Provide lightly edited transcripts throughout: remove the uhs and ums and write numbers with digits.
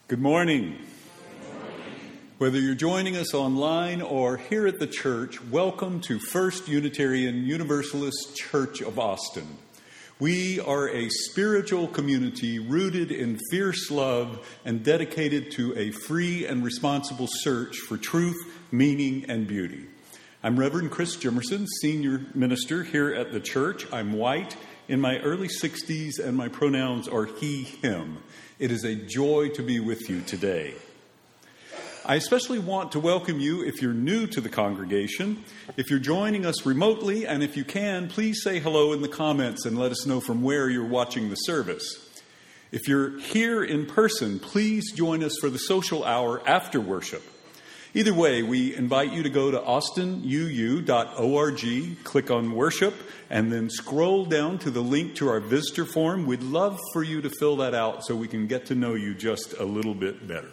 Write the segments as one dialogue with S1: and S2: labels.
S1: Good morning. Whether you're joining us online or here at the church, welcome to First Unitarian Universalist Church of Austin. We are a spiritual community rooted in fierce love and dedicated to a free and responsible search for truth, meaning, and beauty. I'm Reverend Chris Jimerson, senior minister here at the church. I'm white, in my early 60s, and my pronouns are he, him. It is a joy to be with you today. I especially want to welcome you if you're new to the congregation. If you're joining us remotely, and if you can, please say hello in the comments and let us know from where you're watching the service. If you're here in person, please join us for the social hour after worship. Either way, we invite you to go to austinuu.org, click on worship, and then scroll down to the link to our visitor form. We'd love for you to fill that out so we can get to know you just a little bit better.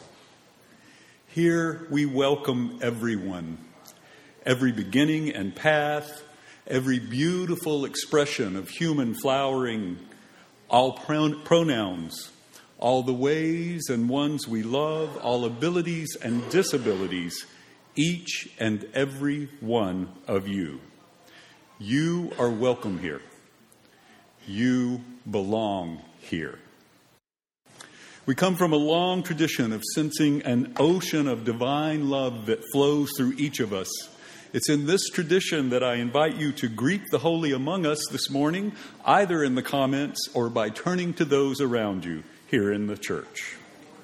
S1: Here we welcome everyone, every beginning and path, every beautiful expression of human flowering, all pronouns, all the ways and ones we love, all abilities and disabilities, each and every one of you. You are welcome here. You belong here. We come from a long tradition of sensing an ocean of divine love that flows through each of us. It's in this tradition that I invite you to greet the holy among us this morning, either in the comments or by turning to those around you here in the church.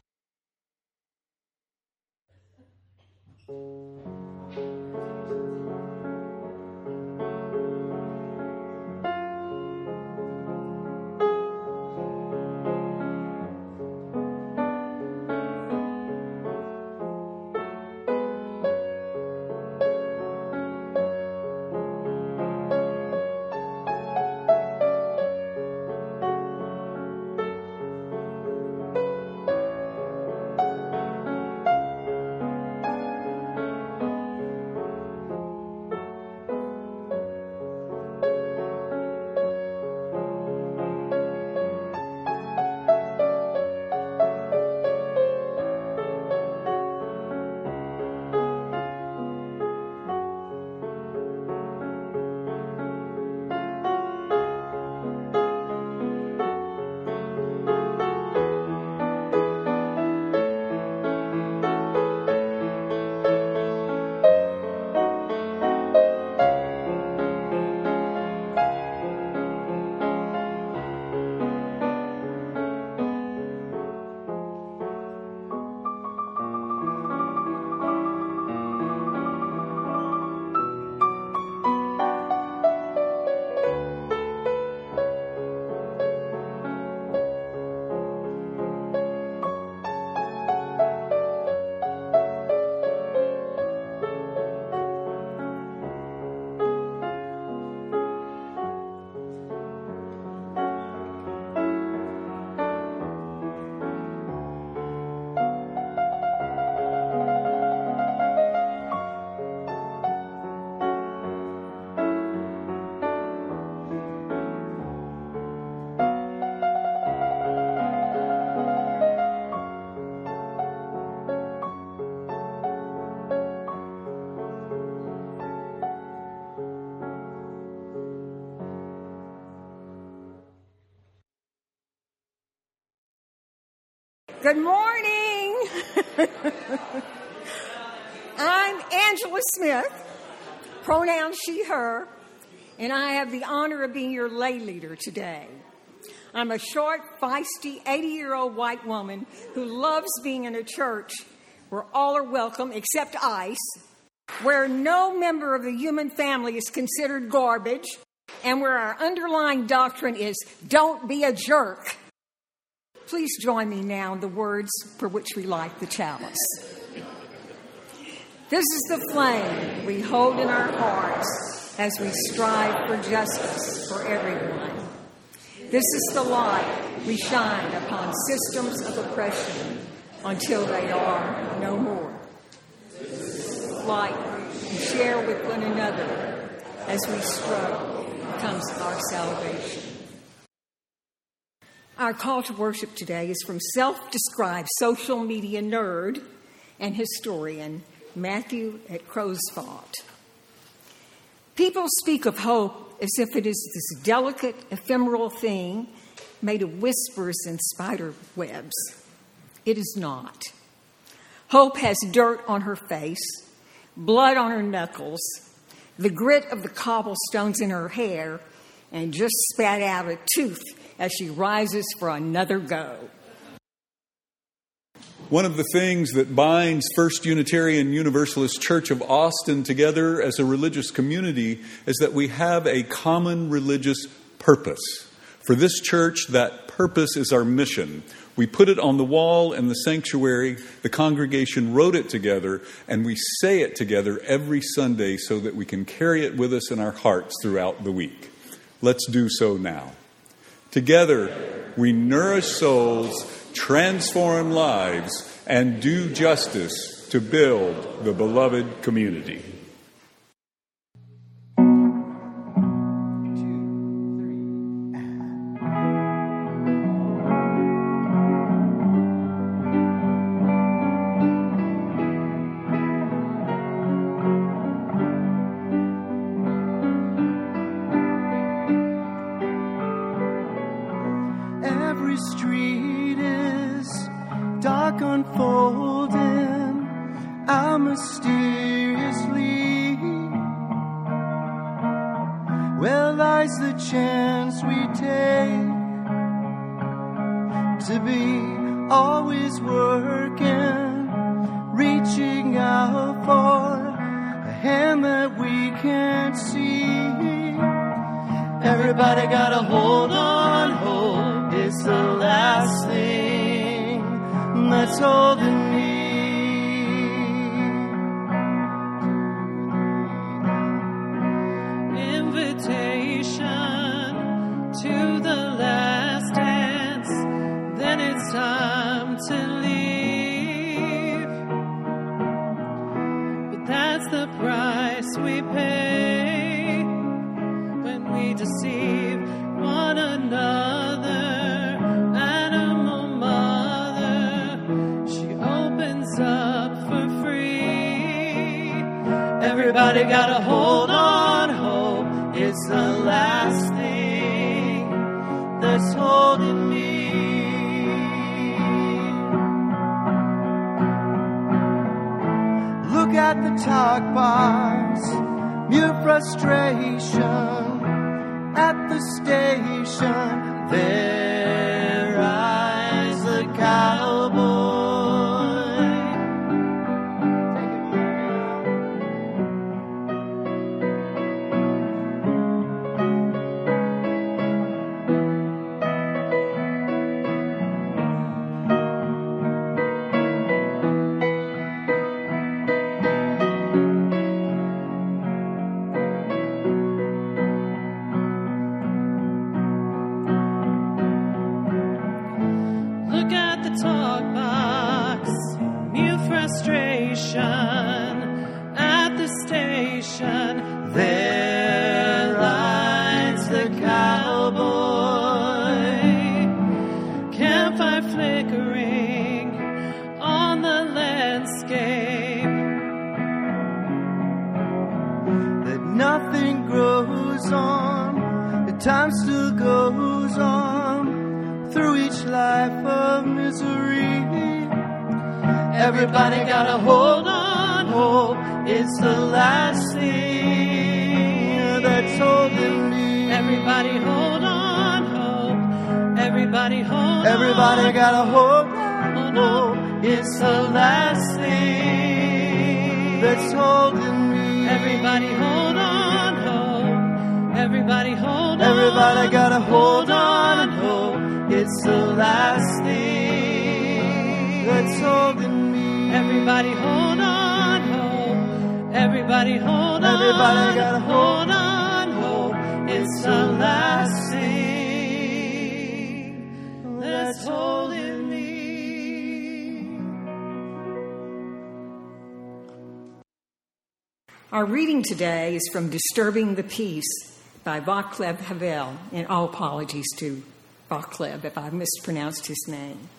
S2: Good morning. I'm Angela Smith, pronouns she, her, and I have the honor of being your lay leader today. I'm a short, feisty, 80-year-old white woman who loves being in a church where all are welcome except ICE, where no member of the human family is considered garbage, and where our underlying doctrine is don't be a jerk. Please join me now in the words for which we light the chalice. This is the flame we hold in our hearts as we strive for justice for everyone. This is the light we shine upon systems of oppression until they are no more. Light we share with one another as we struggle becomes our salvation. Our call to worship today is from self-described social media nerd and historian Matthew at Crow's Font. People speak of hope as if it is this delicate, ephemeral thing made of whispers and spider webs. It is not. Hope has dirt on her face, blood on her knuckles, the grit of the cobblestones in her hair, and just spat out a tooth as she rises for another go.
S1: One of the things that binds First Unitarian Universalist Church of Austin together as a religious community is that we have a common religious purpose. For this church, that purpose is our mission. We put it on the wall in the sanctuary, the congregation wrote it together, and we say it together every Sunday so that we can carry it with us in our hearts throughout the week. Let's do so now. Together, we nourish souls, transform lives, and do justice to build the beloved community.
S3: Everybody gotta hold on, hope is the last thing that's holding me. Invitation to the last dance, then it's time to leave. But that's the price we pay when we deceive one another. Animal mother, she opens up for free. Everybody gotta hold on, hope it's the last thing that's holding me. Look at the talk box, mute frustration. At the station, there rides the cowboy. At the station, there rides the cowboy. Campfire flickering on the landscape. That nothing grows on, the time still goes on through each life of misery. Everybody gotta hold on, hope it's the last thing that's holding me. Everybody hold on, hope. Everybody hold on. Everybody gotta hold on, hope it's the last thing that's holding me. Everybody hold on, hope. Everybody hold on. Everybody gotta hold on, hope it's the last thing that's holding me. Everybody hold on, hope. Everybody hold on. Everybody gotta hold on, hope it's the last thing that's holding me.
S2: Our reading today is from Disturbing the Peace by Vaclav Havel, and all apologies to Vaclav, if I've mispronounced his name.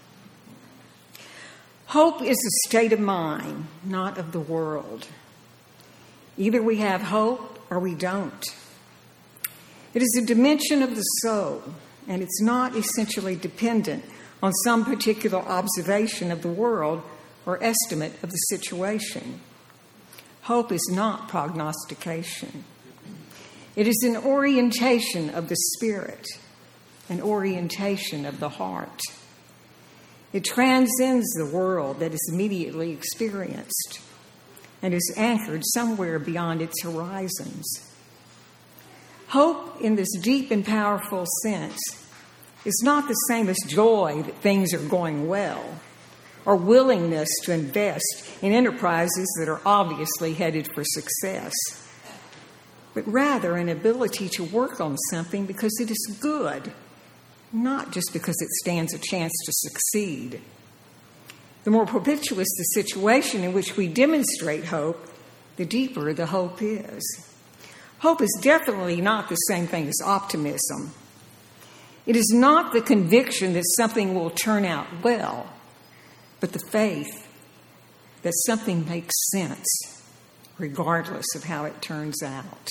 S2: Hope is a state of mind, not of the world. Either we have hope or we don't. It is a dimension of the soul, and it's not essentially dependent on some particular observation of the world or estimate of the situation. Hope is not prognostication. It is an orientation of the spirit, an orientation of the heart. It transcends the world that is immediately experienced and is anchored somewhere beyond its horizons. Hope, in this deep and powerful sense, is not the same as joy that things are going well, or willingness to invest in enterprises that are obviously headed for success, but rather an ability to work on something because it is good, not just because it stands a chance to succeed. The more propitious the situation in which we demonstrate hope, the deeper the hope is. Hope is definitely not the same thing as optimism. It is not the conviction that something will turn out well, but the faith that something makes sense, regardless of how it turns out.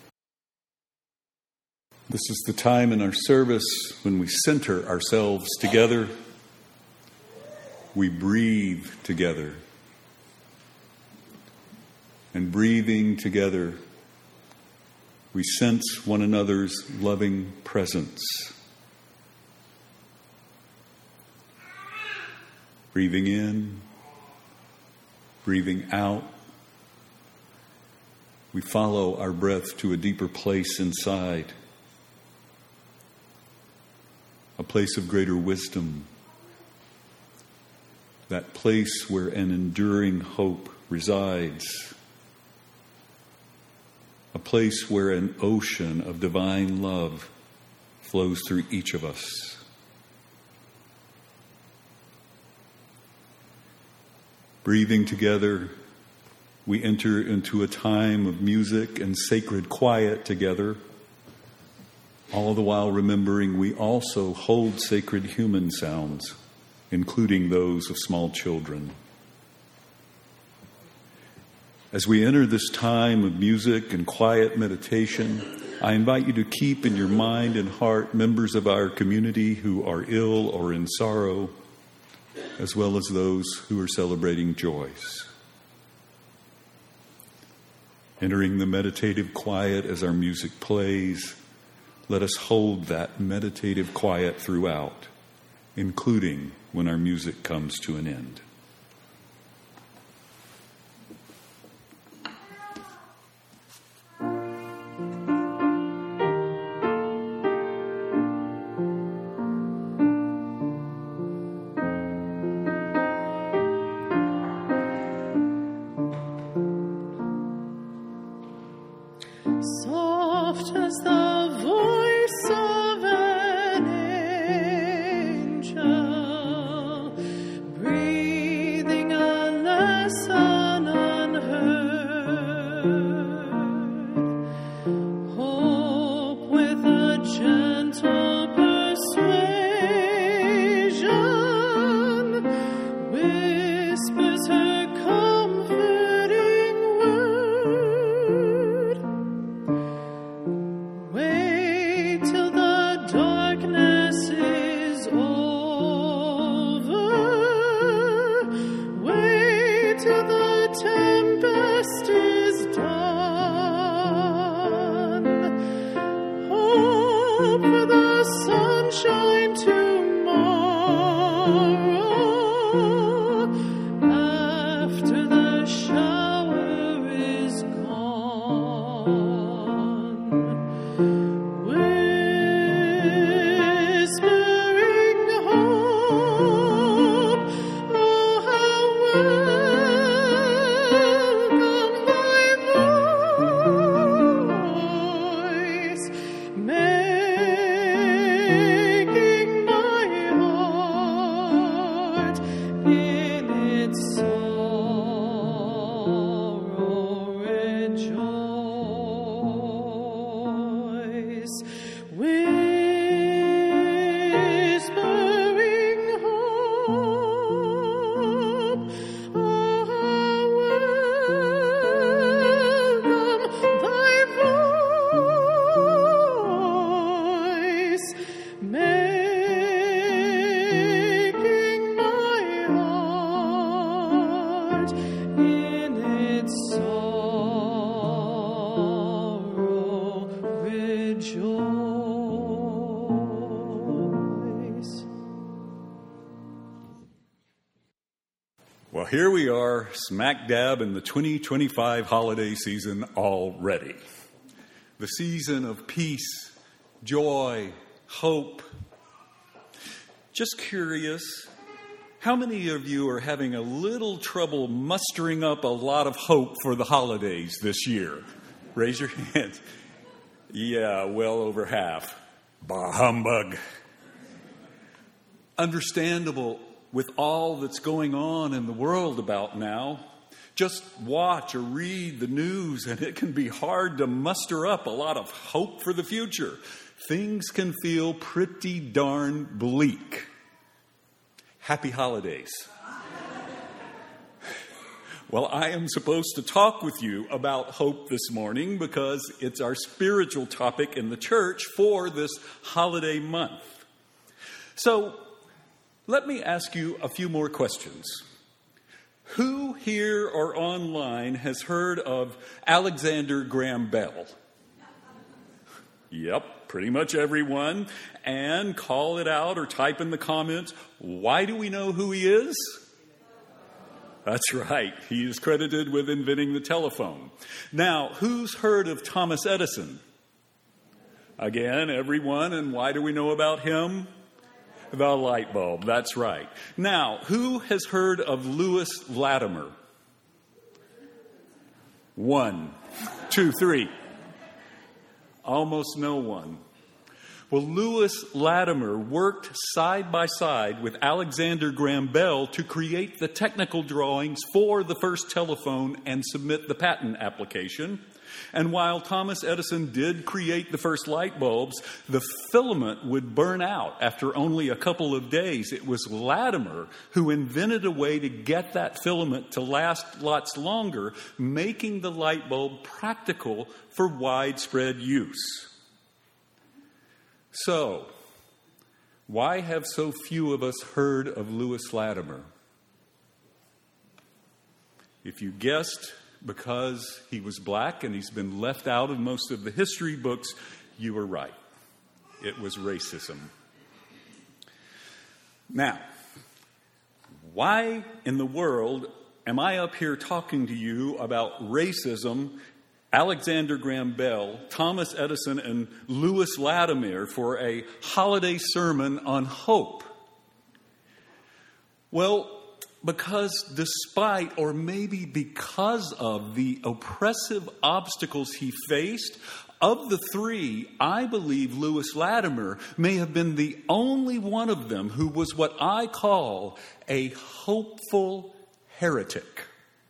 S1: This is the time in our service when we center ourselves together. We breathe together. And breathing together, we sense one another's loving presence. Breathing in, breathing out. We follow our breath to a deeper place inside, a place of greater wisdom, that place where an enduring hope resides, a place where an ocean of divine love flows through each of us. Breathing together, we enter into a time of music and sacred quiet together, all the while remembering we also hold sacred human sounds, including those of small children. As we enter this time of music and quiet meditation, I invite you to keep in your mind and heart members of our community who are ill or in sorrow, as well as those who are celebrating joys. Entering the meditative quiet as our music plays, let us hold that meditative quiet throughout, including when our music comes to an end.
S3: Soft as the voice of an angel, breathing a lesson unheard. Hope with a gentle persuasion whispers her comforting word. Wait till the darkness is over. Wait till the tempest is done. Hope for the sunshine tomorrow, after the shower is gone. Whispering hope, oh how welcome thy voice, making my heart in its sorrow rejoice. Whispering
S1: Well, here we are, smack dab in the 2025 holiday season already. The season of peace, joy, hope. Just curious, how many of you are having a little trouble mustering up a lot of hope for the holidays this year? Raise your hands. Yeah, well over half. Bah humbug. Understandable with all that's going on in the world about now. Just watch or read the news and it can be hard to muster up a lot of hope for the future. Things can feel pretty darn bleak. Happy holidays. Well, I am supposed to talk with you about hope this morning because it's our spiritual topic in the church for this holiday month. So, let me ask you a few more questions. Who here or online has heard of Alexander Graham Bell? Yep, pretty much everyone. And call it out or type in the comments, why do we know who he is? That's right. He is credited with inventing the telephone. Now, who's heard of Thomas Edison? Again, everyone. And why do we know about him? The light bulb. That's right. Now, who has heard of Lewis Latimer? 1, 2, 3. Almost no one. Well, Lewis Latimer worked side by side with Alexander Graham Bell to create the technical drawings for the first telephone and submit the patent application. And while Thomas Edison did create the first light bulbs, the filament would burn out after only a couple of days. It was Latimer who invented a way to get that filament to last lots longer, making the light bulb practical for widespread use. So, why have so few of us heard of Lewis Latimer? If you guessed because he was black and he's been left out of most of the history books, you were right. It was racism. Now, why in the world am I up here talking to you about racism, Alexander Graham Bell, Thomas Edison, and Lewis Latimer for a holiday sermon on hope? Well, because despite, or maybe because of, the oppressive obstacles he faced, of the three, I believe Lewis Latimer may have been the only one of them who was what I call a hopeful heretic.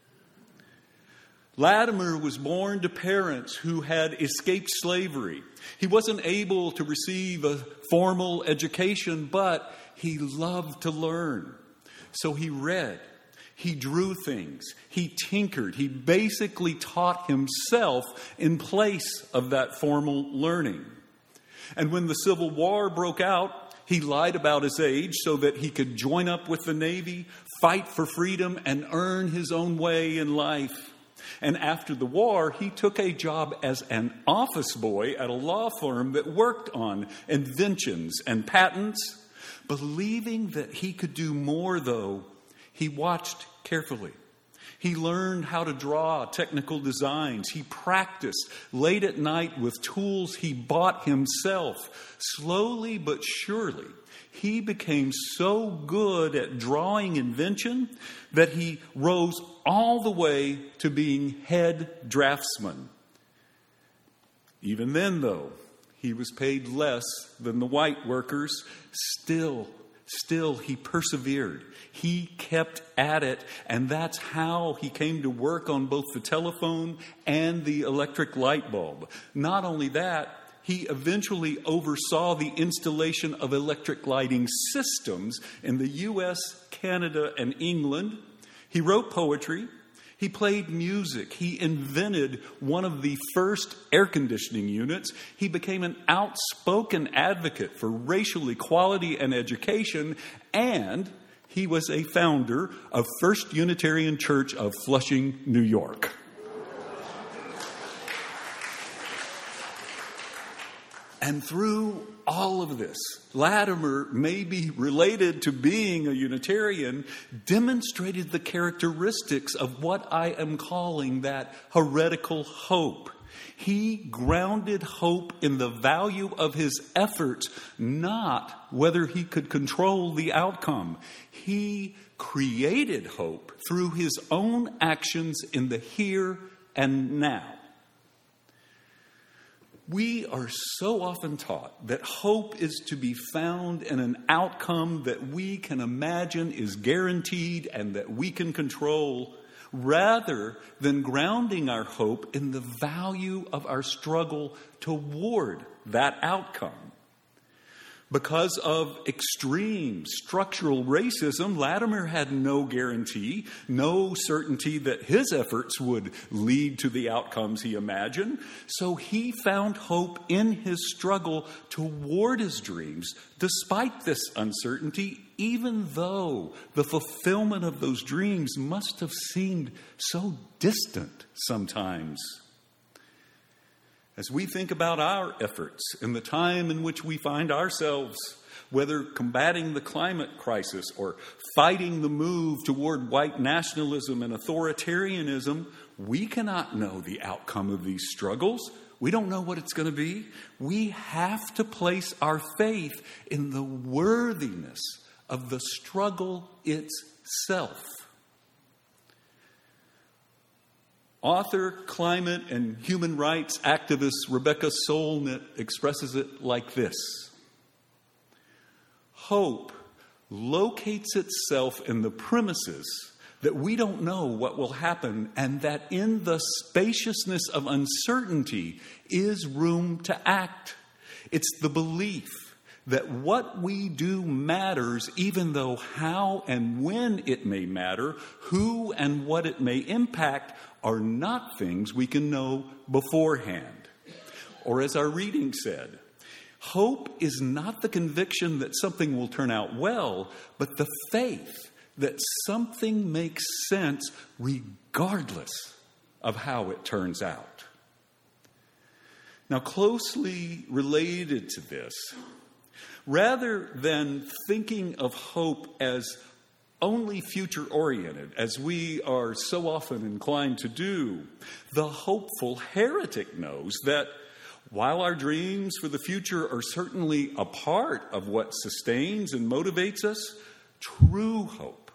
S1: Latimer was born to parents who had escaped slavery. He wasn't able to receive a formal education, but he loved to learn. So he read, he drew things, he tinkered, he basically taught himself in place of that formal learning. And when the Civil War broke out, he lied about his age so that he could join up with the Navy, fight for freedom, and earn his own way in life. And after the war, he took a job as an office boy at a law firm that worked on inventions and patents. Believing that he could do more, though, he watched carefully. He learned how to draw technical designs. He practiced late at night with tools he bought himself. Slowly but surely, he became so good at drawing invention that he rose all the way to being head draftsman. Even then, though, he was paid less than the white workers. Still, he persevered. He kept at it, and that's how he came to work on both the telephone and the electric light bulb. Not only that, he eventually oversaw the installation of electric lighting systems in the U.S., Canada, and England. He wrote poetry. He played music. He invented one of the first air conditioning units. He became an outspoken advocate for racial equality and education. And he was a founder of First Unitarian Church of Flushing, New York. And through all of this, Latimer, maybe related to being a Unitarian, demonstrated the characteristics of what I am calling that heretical hope. He grounded hope in the value of his efforts, not whether he could control the outcome. He created hope through his own actions in the here and now. We are so often taught that hope is to be found in an outcome that we can imagine is guaranteed and that we can control, rather than grounding our hope in the value of our struggle toward that outcome. Because of extreme structural racism, Latimer had no guarantee, no certainty that his efforts would lead to the outcomes he imagined. So he found hope in his struggle toward his dreams, despite this uncertainty, even though the fulfillment of those dreams must have seemed so distant sometimes. As we think about our efforts in the time in which we find ourselves, whether combating the climate crisis or fighting the move toward white nationalism and authoritarianism, we cannot know the outcome of these struggles. We don't know what it's going to be. We have to place our faith in the worthiness of the struggle itself. Author, climate, and human rights activist Rebecca Solnit expresses it like this. Hope locates itself in the premises that we don't know what will happen and that in the spaciousness of uncertainty is room to act. It's the belief that what we do matters, even though how and when it may matter, who and what it may impact, are not things we can know beforehand. Or as our reading said, hope is not the conviction that something will turn out well, but the faith that something makes sense regardless of how it turns out. Now, closely related to this, rather than thinking of hope as only future-oriented, as we are so often inclined to do, the hopeful heretic knows that while our dreams for the future are certainly a part of what sustains and motivates us, true hope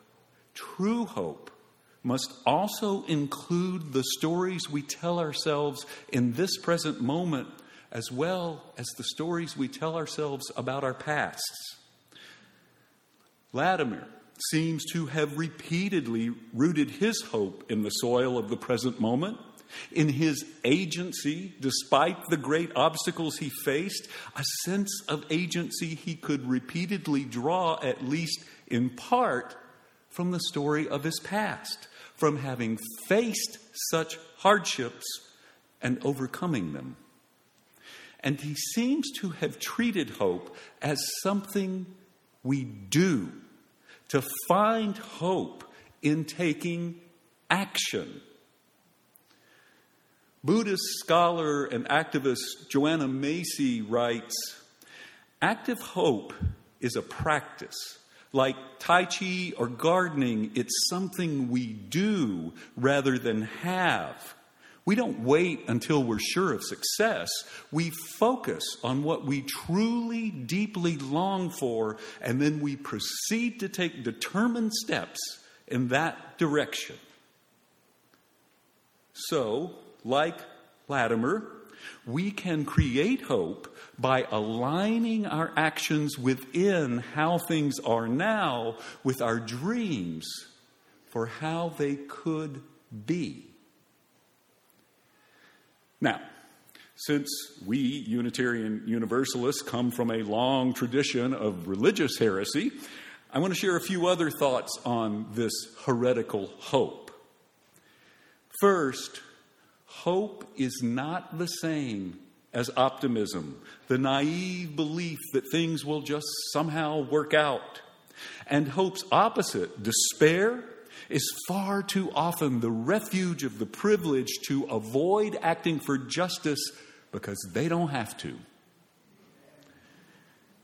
S1: must also include the stories we tell ourselves in this present moment, as well as the stories we tell ourselves about our pasts. Latimer seems to have repeatedly rooted his hope in the soil of the present moment, in his agency, despite the great obstacles he faced, a sense of agency he could repeatedly draw, at least in part, from the story of his past, from having faced such hardships and overcoming them. And he seems to have treated hope as something we do, to find hope in taking action. Buddhist scholar and activist Joanna Macy writes, active hope is a practice. Like Tai Chi or gardening, it's something we do rather than have. We don't wait until we're sure of success. We focus on what we truly, deeply long for, and then we proceed to take determined steps in that direction. So, like Latimer, we can create hope by aligning our actions within how things are now with our dreams for how they could be. Now, since we Unitarian Universalists come from a long tradition of religious heresy, I want to share a few other thoughts on this heretical hope. First, hope is not the same as optimism, the naive belief that things will just somehow work out. And hope's opposite, despair, is far too often the refuge of the privileged to avoid acting for justice because they don't have to.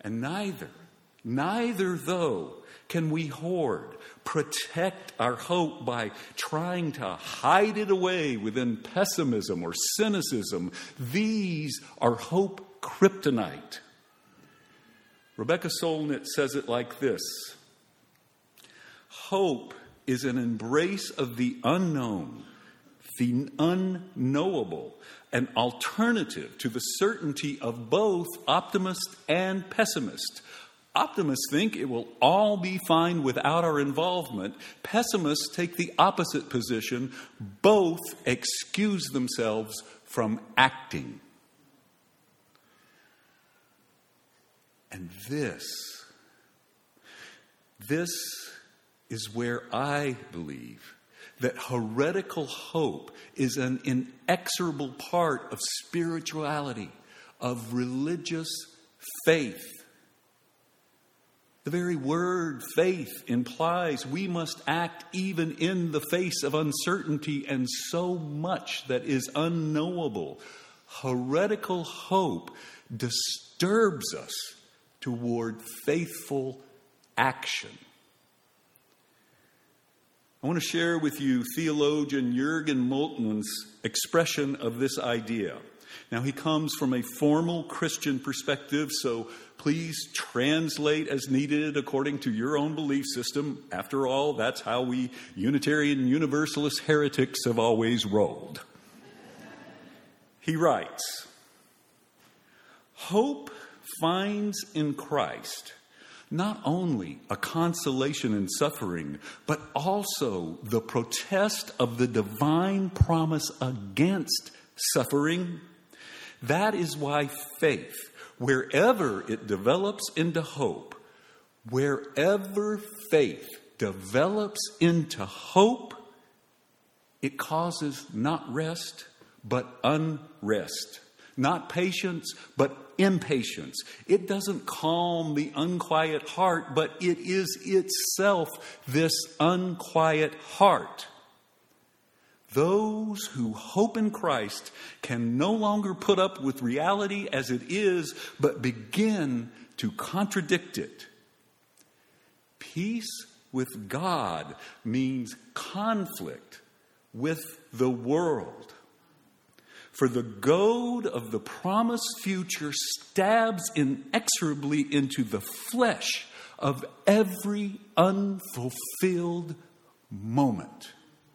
S1: And neither though can we hoard, protect our hope by trying to hide it away within pessimism or cynicism. These are hope kryptonite. Rebecca Solnit says it like this: hope is an embrace of the unknown, the unknowable, an alternative to the certainty of both optimist and pessimist. Optimists think it will all be fine without our involvement. Pessimists take the opposite position. Both excuse themselves from acting. And this is where I believe that heretical hope is an inexorable part of spirituality, of religious faith. The very word faith implies we must act even in the face of uncertainty and so much that is unknowable. Heretical hope disturbs us toward faithful action. I want to share with you theologian Jürgen Moltmann's expression of this idea. Now, he comes from a formal Christian perspective, so please translate as needed according to your own belief system. After all, that's how we Unitarian Universalist heretics have always rolled. He writes, "Hope finds in Christ not only a consolation in suffering, but also the protest of the divine promise against suffering. That is why faith, wherever it develops into hope, it causes not rest, but unrest. Not patience, but impatience. It doesn't calm the unquiet heart, but it is itself this unquiet heart. Those who hope in Christ can no longer put up with reality as it is, but begin to contradict it. Peace with God means conflict with the world. For the goad of the promised future stabs inexorably into the flesh of every unfulfilled moment."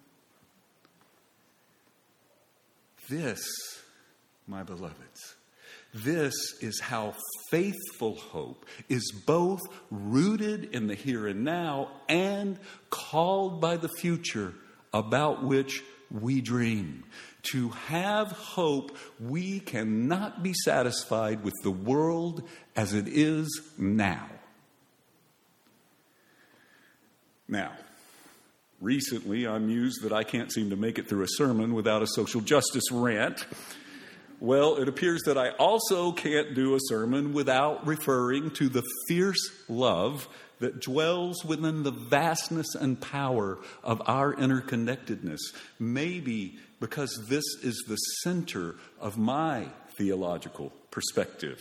S1: This, my beloveds, this is how faithful hope is both rooted in the here and now and called by the future about which we dream. To have hope, we cannot be satisfied with the world as it is now. Now, recently I'm mused that I can't seem to make it through a sermon without a social justice rant. Well, it appears that I also can't do a sermon without referring to the fierce love that dwells within the vastness and power of our interconnectedness. Maybe because this is the center of my theological perspective.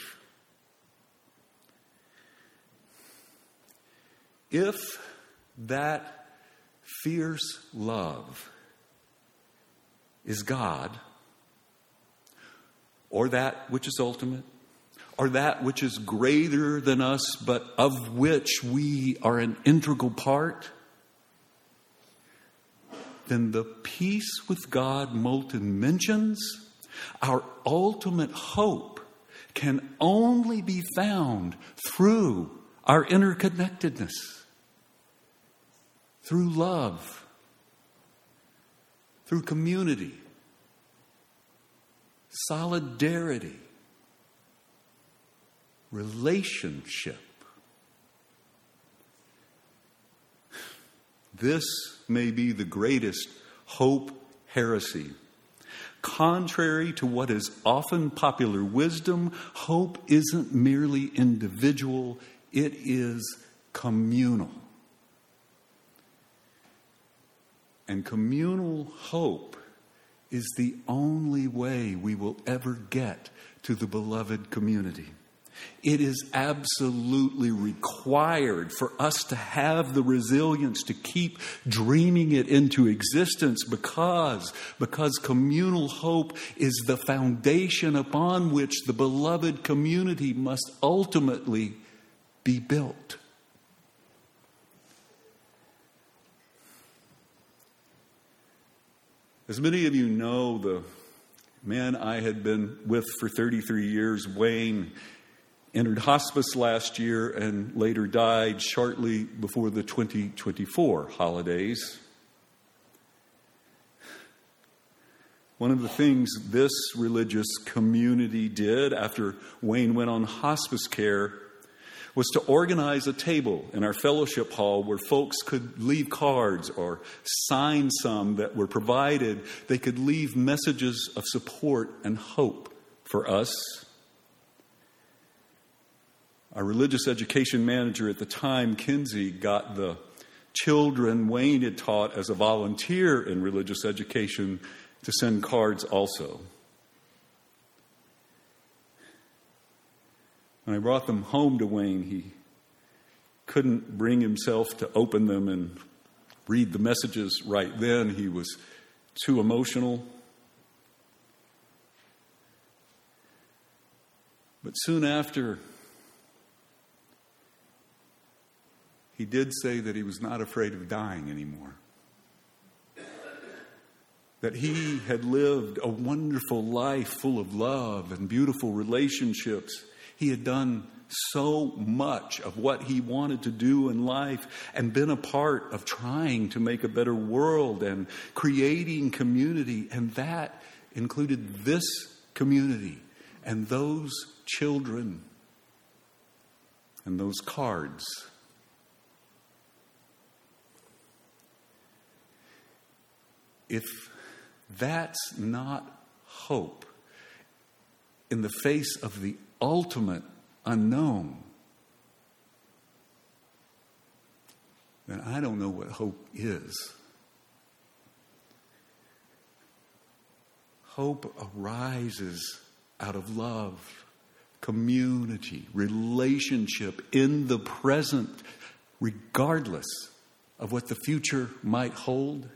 S1: If that fierce love is God, or that which is ultimate, or that which is greater than us, but of which we are an integral part, then the peace with God Moulton mentions, our ultimate hope, can only be found through our interconnectedness, through love, through community, solidarity, relationship. This may be the greatest hope heresy. Contrary to what is often popular wisdom, hope isn't merely individual, it is communal. And communal hope is the only way we will ever get to the beloved community. It is absolutely required for us to have the resilience to keep dreaming it into existence because communal hope is the foundation upon which the beloved community must ultimately be built. As many of you know, the man I had been with for 33 years, Wayne, entered hospice last year and later died shortly before the 2024 holidays. One of the things this religious community did after Wayne went on hospice care was to organize a table in our fellowship hall where folks could leave cards or sign some that were provided. They could leave messages of support and hope for us. Our religious education manager at the time, Kinsey, got the children Wayne had taught as a volunteer in religious education to send cards also. When I brought them home to Wayne, he couldn't bring himself to open them and read the messages right then. He was too emotional. But soon after, he did say that he was not afraid of dying anymore. That he had lived a wonderful life full of love and beautiful relationships. He had done so much of what he wanted to do in life and been a part of trying to make a better world and creating community. And that included this community and those children and those cards. If that's not hope in the face of the ultimate unknown, then I don't know what hope is. Hope arises out of love, community, relationship in the present, regardless of what the future might hold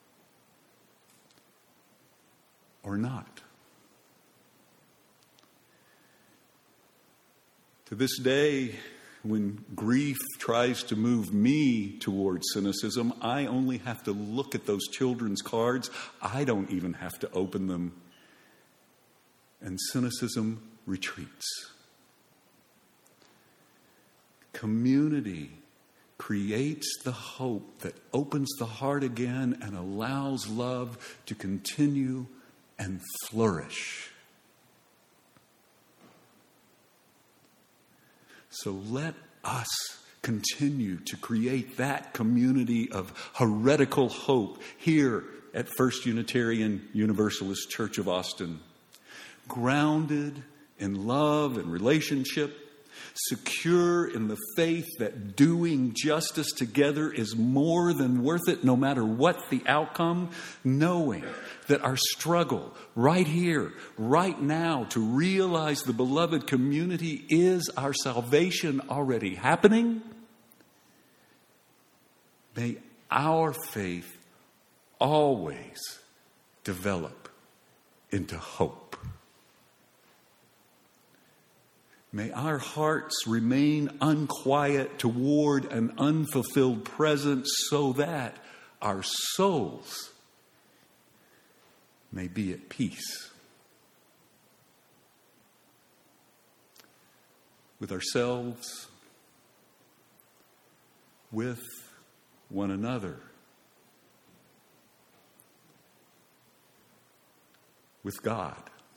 S1: or not. To this day, when grief tries to move me towards cynicism, I only have to look at those children's cards. I don't even have to open them. And cynicism retreats. Community creates the hope that opens the heart again and allows love to continue and flourish. So let us continue to create that community of heretical hope here at First Unitarian Universalist Church of Austin. Grounded in love and relationship, secure in the faith that doing justice together is more than worth it no matter what the outcome, knowing that our struggle right here, right now, to realize the beloved community is our salvation already happening. May our faith always develop into hope. May our hearts remain unquiet toward an unfulfilled present so that our souls may be at peace with ourselves, with one another, with God.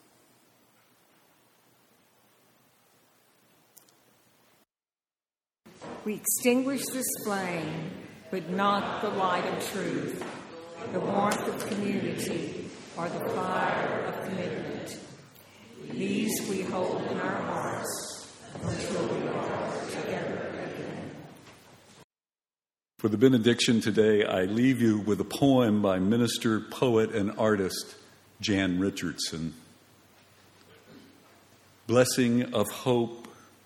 S2: We extinguish this flame, but not the light of truth, the warmth of community, or the fire of commitment. These we hold in our hearts until we are together again.
S1: For the benediction today, I leave you with a poem by minister, poet, and artist Jan Richardson. Blessing of hope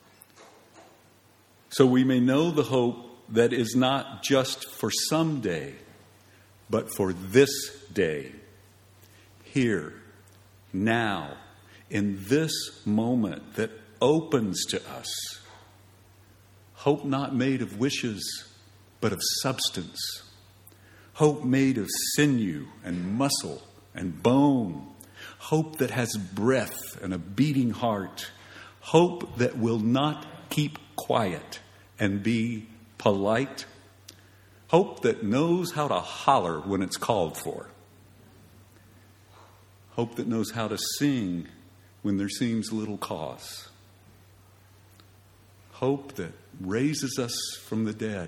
S1: so we may know the hope that is not just for someday, but for this day, here, now, in this moment that opens to us. Hope not made of wishes, but of substance. Hope made of sinew and muscle and bone. Hope that has breath and a beating heart. Hope that will not keep quiet and be polite. Hope that knows how to holler when it's called for. Hope that knows how to sing when there seems little cause. Hope that raises us from the dead.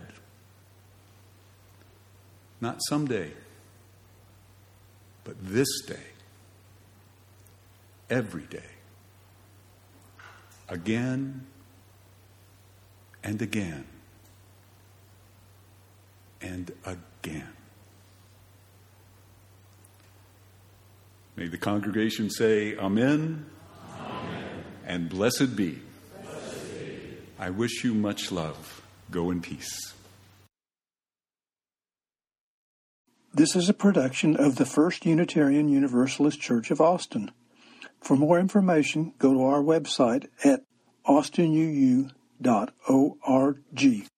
S1: Not someday, but this day. Every day. Again and again and again. May the congregation say Amen,
S4: Amen.
S1: And blessed be. I wish you much love. Go in peace.
S5: This is a production of the First Unitarian Universalist Church of Austin. For more information, go to our website at austinuu.org.